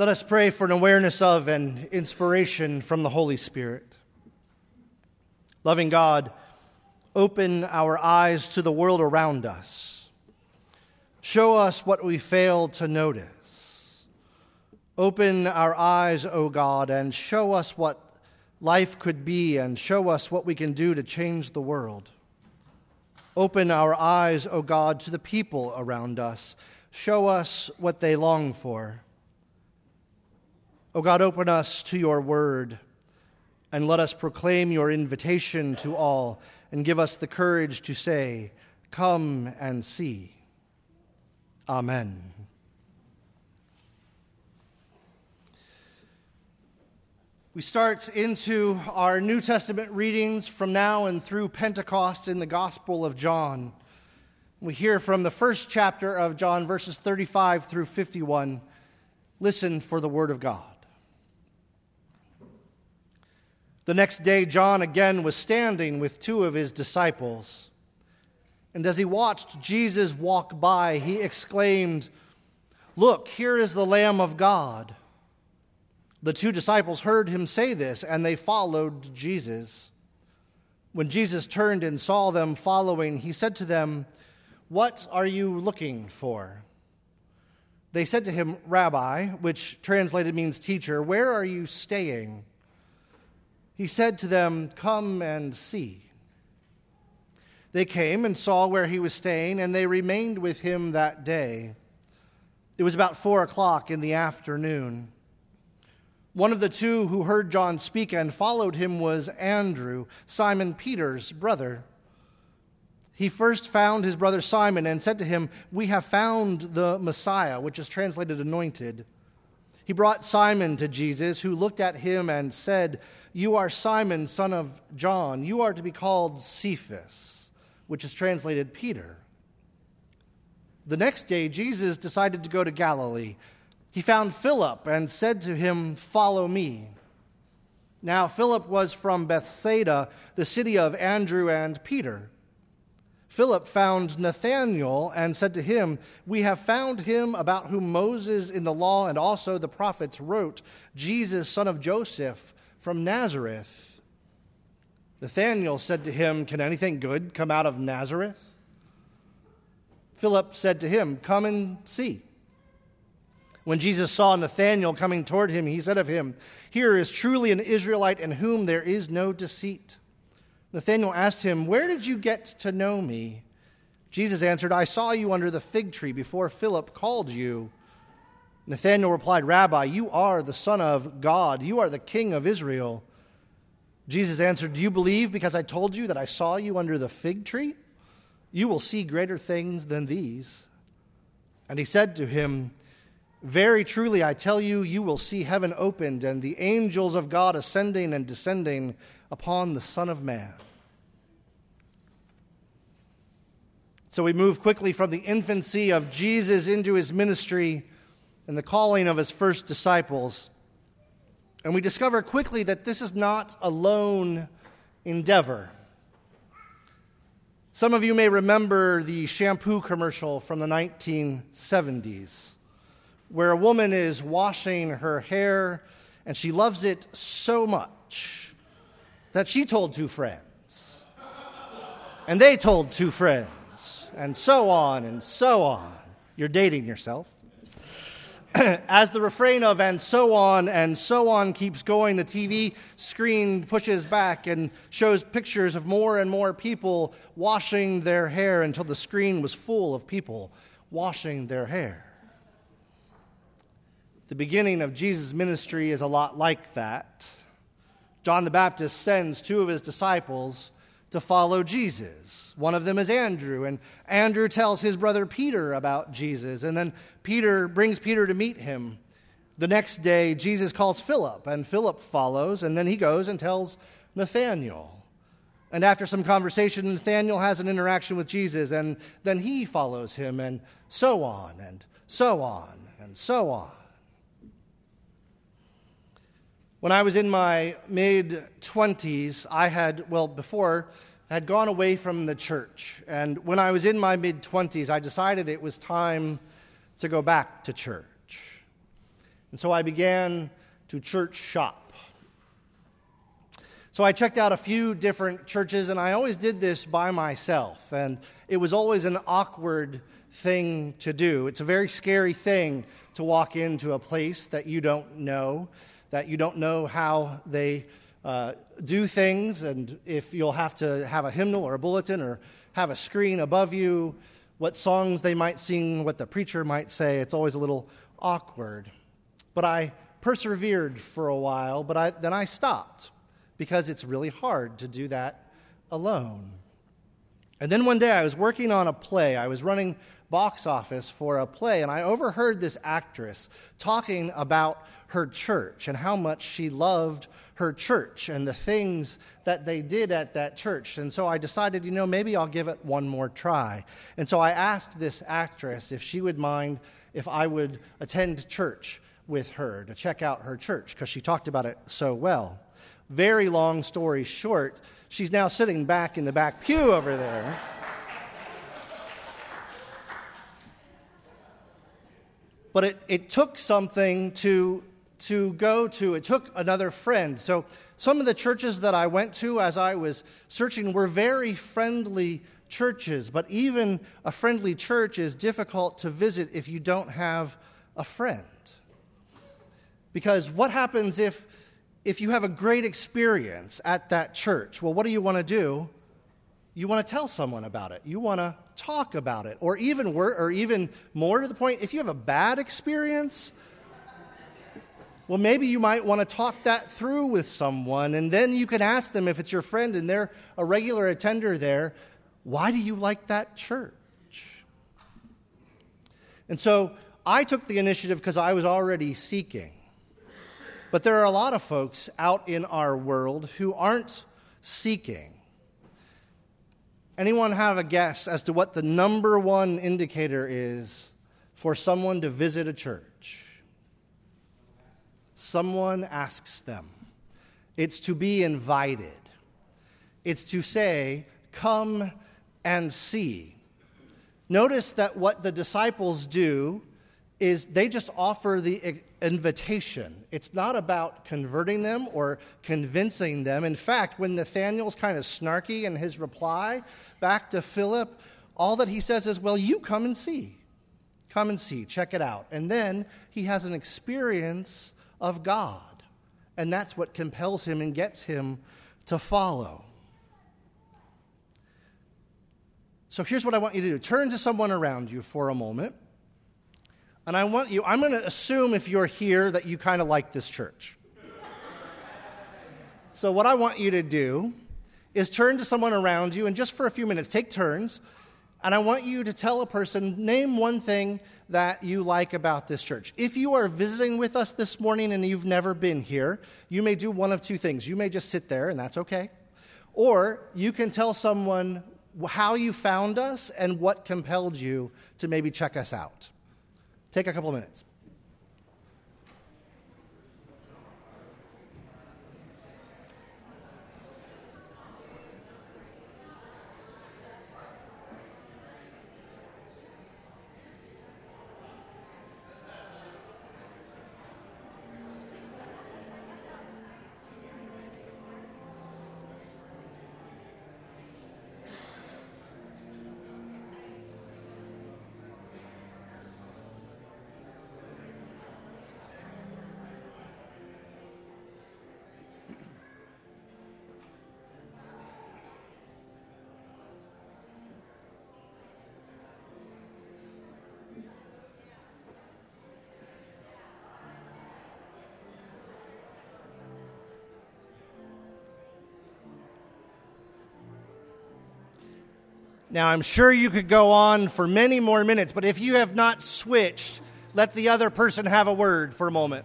Let us pray for an awareness of and inspiration from the Holy Spirit. Loving God, open our eyes to the world around us. Show us what we fail to notice. Open our eyes, O God, and show us what life could be, and show us what we can do to change the world. Open our eyes, O God, to the people around us. Show us what they long for. O God, open us to your word, and let us proclaim your invitation to all, and give us the courage to say, "Come and see." Amen. We start into our New Testament readings from now and through Pentecost in the Gospel of John. We hear from the first chapter of John, verses 35 through 51. Listen for the word of God. The next day, John again was standing with two of his disciples. And as he watched Jesus walk by, he exclaimed, "Look, here is the Lamb of God." The two disciples heard him say this, and they followed Jesus. When Jesus turned and saw them following, he said to them, "What are you looking for?" They said to him, "Rabbi," which translated means teacher, "where are you staying?" He said to them, "Come and see." They came and saw where he was staying, and they remained with him that day. It was about 4:00 in the afternoon. One of the two who heard John speak and followed him was Andrew, Simon Peter's brother. He first found his brother Simon and said to him, "We have found the Messiah," which is translated anointed. He brought Simon to Jesus, who looked at him and said, "You are Simon, son of John. You are to be called Cephas," which is translated Peter. The next day, Jesus decided to go to Galilee. He found Philip and said to him, "Follow me." Now Philip was from Bethsaida, the city of Andrew and Peter. Philip found Nathanael and said to him, "We have found him about whom Moses in the law and also the prophets wrote, Jesus, son of Joseph, from Nazareth." Nathanael said to him, "Can anything good come out of Nazareth?" Philip said to him, "Come and see." When Jesus saw Nathanael coming toward him, he said of him, "Here is truly an Israelite in whom there is no deceit." Nathanael asked him, "Where did you get to know me?" Jesus answered, "I saw you under the fig tree before Philip called you." Nathanael replied, "Rabbi, you are the Son of God. You are the King of Israel." Jesus answered, "Do you believe because I told you that I saw you under the fig tree? You will see greater things than these." And he said to him, "Very truly I tell you, you will see heaven opened and the angels of God ascending and descending upon the Son of Man." So we move quickly from the infancy of Jesus into his ministry and the calling of his first disciples. And we discover quickly that this is not a lone endeavor. Some of you may remember the shampoo commercial from the 1970s, where a woman is washing her hair, and she loves it so much that she told two friends, and they told two friends, and so on and so on. You're dating yourself. As the refrain of and so on keeps going, the TV screen pushes back and shows pictures of more and more people washing their hair until the screen was full of people washing their hair. The beginning of Jesus' ministry is a lot like that. John the Baptist sends two of his disciples to follow Jesus. One of them is Andrew, and Andrew tells his brother Peter about Jesus, and then Peter brings Peter to meet him. The next day, Jesus calls Philip, and Philip follows, and then he goes and tells Nathanael. And after some conversation, Nathanael has an interaction with Jesus, and then he follows him, and so on, and so on, and so on. When I was in my mid-20s, I had gone away from the church. And when I was in my mid-20s, I decided it was time to go back to church. And so I began to church shop. So I checked out a few different churches, and I always did this by myself. And it was always an awkward thing to do. It's a very scary thing to walk into a place that you don't know how they do things, and if you'll have to have a hymnal or a bulletin or have a screen above you, what songs they might sing, what the preacher might say. It's always a little awkward. But I persevered for a while, but then I stopped because it's really hard to do that alone. And then one day I was working on a play. I was running box office for a play, and I overheard this actress talking about her church and how much she loved her church and the things that they did at that church. And so I decided, maybe I'll give it one more try. And so I asked this actress if she would mind if I would attend church with her to check out her church, because she talked about it so well. Very long story short, she's now sitting back in the back pew over there. But it took something to go to. It took another friend. So some of the churches that I went to as I was searching were very friendly churches. But even a friendly church is difficult to visit if you don't have a friend. Because what happens if you have a great experience at that church? Well, what do you want to do? You want to tell someone about it. You want to talk about it. Or even more to the point, if you have a bad experience, well, maybe you might want to talk that through with someone, and then you can ask them, if it's your friend and they're a regular attender there, why do you like that church? And so I took the initiative because I was already seeking. But there are a lot of folks out in our world who aren't seeking. Anyone have a guess as to what the number one indicator is for someone to visit a church? Someone asks them. It's to be invited. It's to say, come and see. Notice that what the disciples do is they just offer the invitation. It's not about converting them or convincing them. In fact, when Nathanael's kind of snarky in his reply back to Philip, all that he says is, well, you come and see. Come and see, check it out. And then he has an experience of God. And that's what compels him and gets him to follow. So here's what I want you to do. Turn to someone around you for a moment. And I'm going to assume if you're here that you kind of like this church. So what I want you to do is turn to someone around you and just for a few minutes, take turns. And I want you to tell a person, name one thing that you like about this church. If you are visiting with us this morning and you've never been here, you may do one of two things. You may just sit there, and that's okay. Or you can tell someone how you found us and what compelled you to maybe check us out. Take a couple minutes. Now, I'm sure you could go on for many more minutes, but if you have not switched, let the other person have a word for a moment.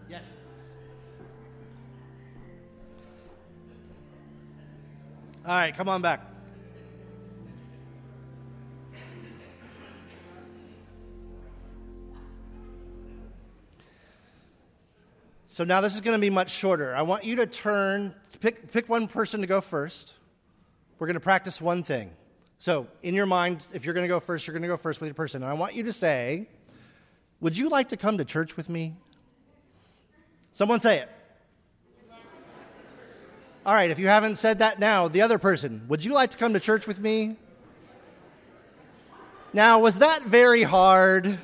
Yes. All right, come on back. So now this is going to be much shorter. I want you to pick one person to go first. We're going to practice one thing. So in your mind, if you're going to go first, you're going to go first with your person. And I want you to say, would you like to come to church with me? Someone say it. All right, if you haven't said that now, the other person, would you like to come to church with me? Now, was that very hard?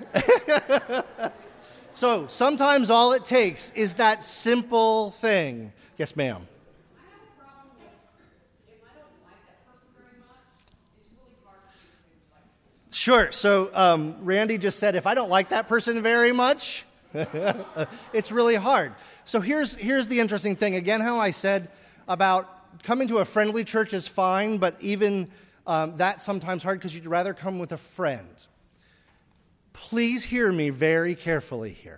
So sometimes all it takes is that simple thing. Yes, ma'am. I have a problem if I don't like that person very much, it's really hard to do things like that. Sure. So Randy just said, if I don't like that person very much, it's really hard. So here's the interesting thing. Again, how I said about coming to a friendly church is fine, but even that's sometimes hard because you'd rather come with a friend. Please hear me very carefully here.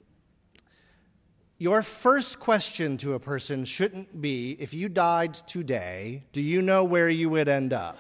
Your first question to a person shouldn't be, if you died today, do you know where you would end up?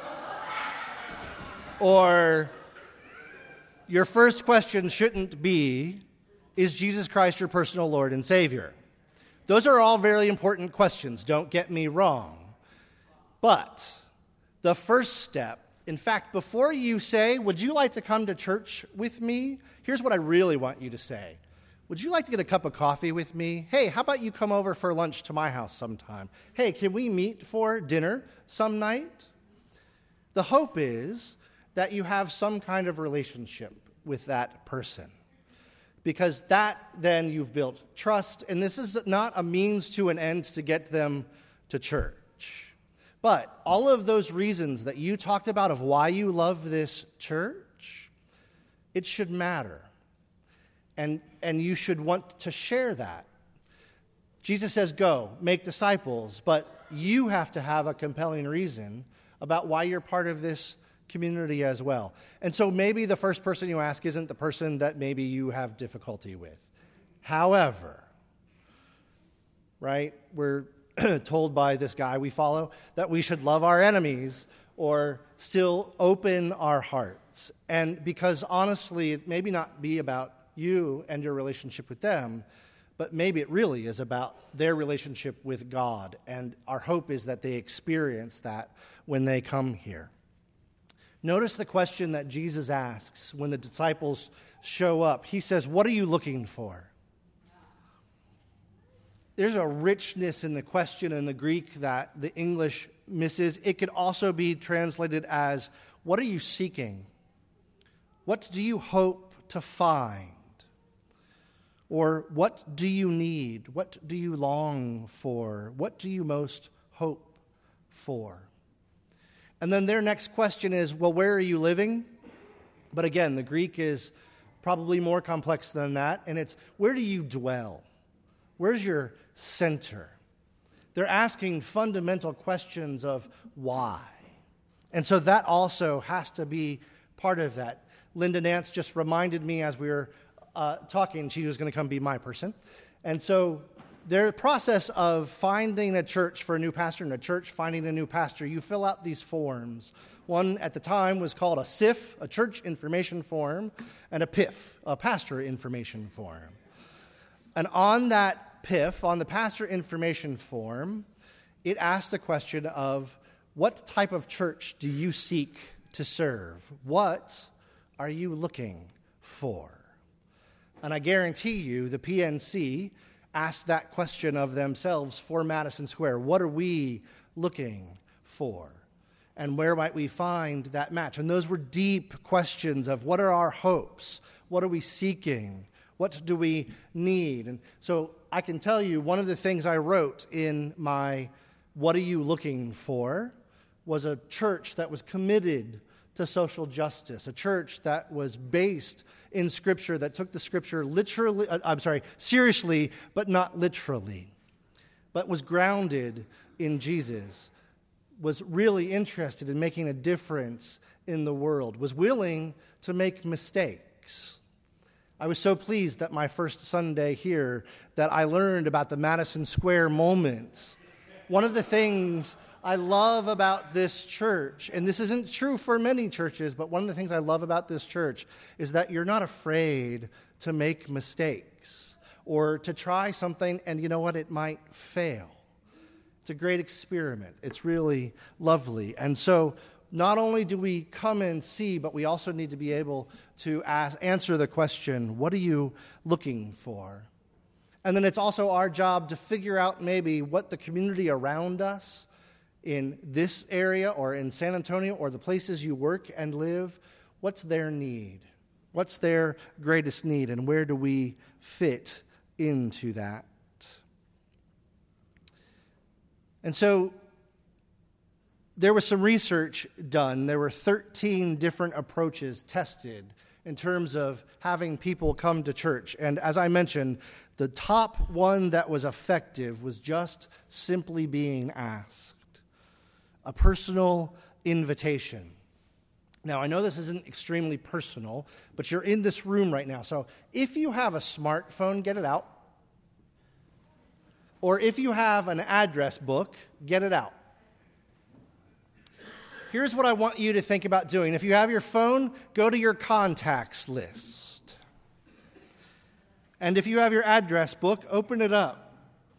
Or your first question shouldn't be, is Jesus Christ your personal Lord and Savior? Those are all very important questions, don't get me wrong. But the first step, in fact, before you say, would you like to come to church with me? Here's what I really want you to say. Would you like to get a cup of coffee with me? Hey, how about you come over for lunch to my house sometime? Hey, can we meet for dinner some night? The hope is that you have some kind of relationship with that person. Because then you've built trust, and this is not a means to an end to get them to church. But all of those reasons that you talked about of why you love this church, it should matter. And you should want to share that. Jesus says, go, make disciples, but you have to have a compelling reason about why you're part of this community as well. And so maybe the first person you ask isn't the person that maybe you have difficulty with. However, right, we're told by this guy we follow that we should love our enemies or still open our hearts. And because honestly, it may not be about you and your relationship with them, but maybe it really is about their relationship with God. And our hope is that they experience that when they come here. Notice the question that Jesus asks when the disciples show up. He says, what are you looking for? There's a richness in the question in the Greek that the English misses. It could also be translated as, what are you seeking? What do you hope to find? Or what do you need? What do you long for? What do you most hope for? And then their next question is, well, where are you living? But again, the Greek is probably more complex than that, and it's, where do you dwell? Where's your center? They're asking fundamental questions of why. And so that also has to be part of that. Linda Nance just reminded me as we were talking, she was going to come be my person. And so their process of finding a church for a new pastor and a church finding a new pastor, you fill out these forms. One at the time was called a CIF, a church information form, and a PIF, a pastor information form. And on that PIF, on the pastor information form, it asked a question of, what type of church do you seek to serve? What are you looking for? And I guarantee you the PNC asked that question of themselves for Madison Square. What are we looking for? And where might we find that match? And those were deep questions of what are our hopes? What are we seeking? What do we need? And so I can tell you one of the things I wrote in my what are you looking for was a church that was committed to social justice, a church that was based in Scripture, that took the Scripture seriously, but not literally, but was grounded in Jesus, was really interested in making a difference in the world, was willing to make mistakes, I was so pleased that my first Sunday here that I learned about the Madison Square moment. One of the things I love about this church, and this isn't true for many churches, but one of the things I love about this church is that you're not afraid to make mistakes or to try something, and you know what? It might fail. It's a great experiment. It's really lovely. And so not only do we come and see, but we also need to be able to answer the question, what are you looking for? And then it's also our job to figure out maybe what the community around us in this area or in San Antonio or the places you work and live, what's their need? What's their greatest need, and where do we fit into that? And so there was some research done. There were 13 different approaches tested in terms of having people come to church. And as I mentioned, the top one that was effective was just simply being asked. A personal invitation. Now, I know this isn't extremely personal, but you're in this room right now. So if you have a smartphone, get it out. Or if you have an address book, get it out. Here's what I want you to think about doing. If you have your phone, go to your contacts list. And if you have your address book, open it up.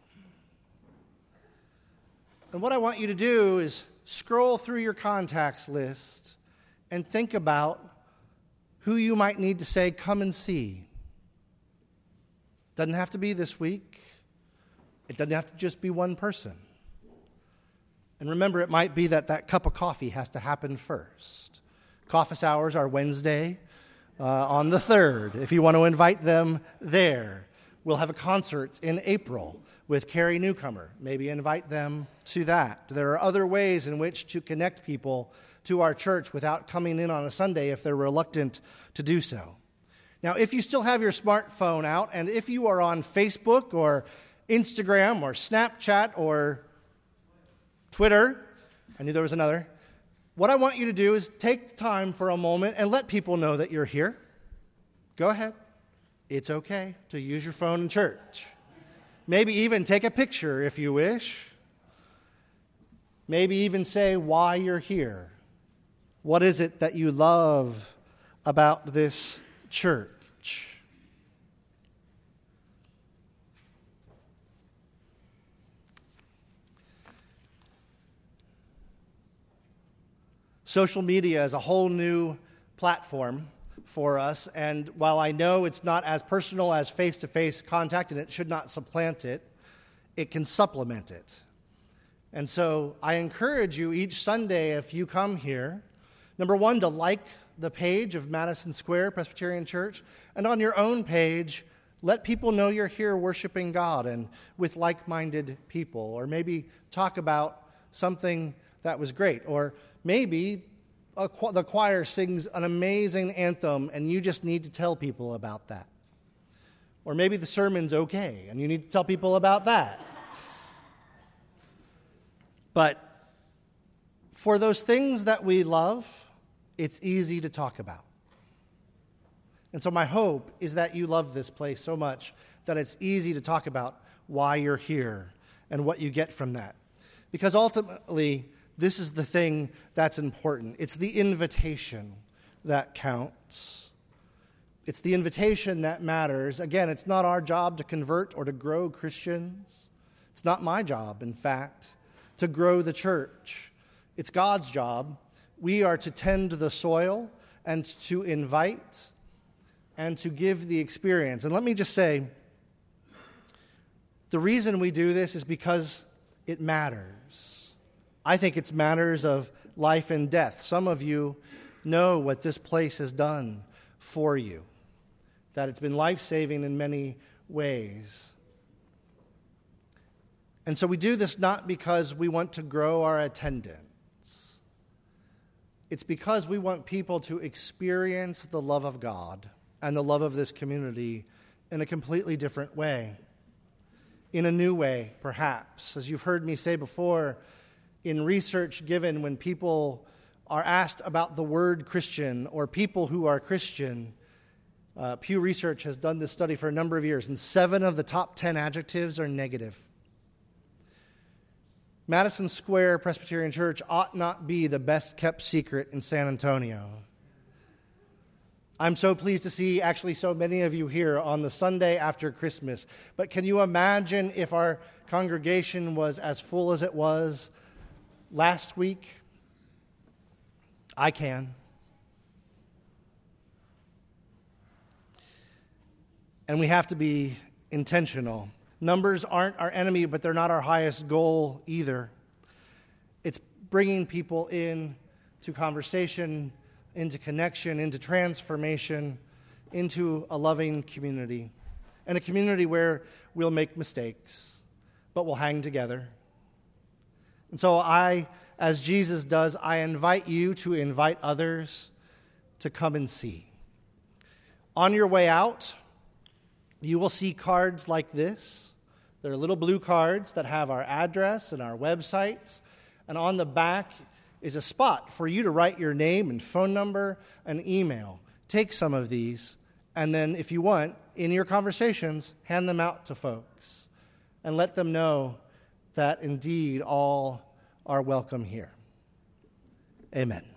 And what I want you to do is scroll through your contacts list and think about who you might need to say, come and see. Doesn't have to be this week. It doesn't have to just be one person. And remember, it might be that cup of coffee has to happen first. Coffee hours are Wednesday on the 3rd, if you want to invite them there. We'll have a concert in April with Carrie Newcomer. Maybe invite them to that. There are other ways in which to connect people to our church without coming in on a Sunday if they're reluctant to do so. Now, if you still have your smartphone out, and if you are on Facebook or Instagram or Snapchat or Twitter, I knew there was another, what I want you to do is take the time for a moment and let people know that you're here. Go ahead. It's okay to use your phone in church. Maybe even take a picture if you wish. Maybe even say why you're here. What is it that you love about this church? Social media is a whole new platform for us, and while I know it's not as personal as face-to-face contact, and it should not supplant it, it can supplement it. And so I encourage you each Sunday, if you come here, number one, to like the page of Madison Square Presbyterian Church, and on your own page, let people know you're here worshiping God and with like-minded people, or maybe talk about something that was great, or maybe the choir sings an amazing anthem and you just need to tell people about that. Or maybe the sermon's okay and you need to tell people about that. But for those things that we love, it's easy to talk about. And so my hope is that you love this place so much that it's easy to talk about why you're here and what you get from that. Because ultimately, this is the thing that's important. It's the invitation that counts. It's the invitation that matters. Again, it's not our job to convert or to grow Christians. It's not my job, in fact, to grow the church. It's God's job. We are to tend the soil and to invite and to give the experience. And let me just say, the reason we do this is because it matters. I think it's matters of life and death. Some of you know what this place has done for you, that it's been life-saving in many ways. And so we do this not because we want to grow our attendance. It's because we want people to experience the love of God and the love of this community in a completely different way, in a new way, perhaps. As you've heard me say before, in research given when people are asked about the word Christian or people who are Christian, Pew Research has done this study for a number of years, and 7 of the top 10 adjectives are negative. Madison Square Presbyterian Church ought not be the best-kept secret in San Antonio. I'm so pleased to see actually so many of you here on the Sunday after Christmas. But can you imagine if our congregation was as full as it was last week? I can. And we have to be intentional. Numbers aren't our enemy, but they're not our highest goal either. It's bringing people in to conversation, into connection, into transformation, into a loving community. And a community where we'll make mistakes, but we'll hang together. And so as Jesus does, I invite you to invite others to come and see. On your way out, you will see cards like this. They're little blue cards that have our address and our websites. And on the back is a spot for you to write your name and phone number and email. Take some of these, and then if you want, in your conversations, hand them out to folks and let them know that indeed all are welcome here. Amen.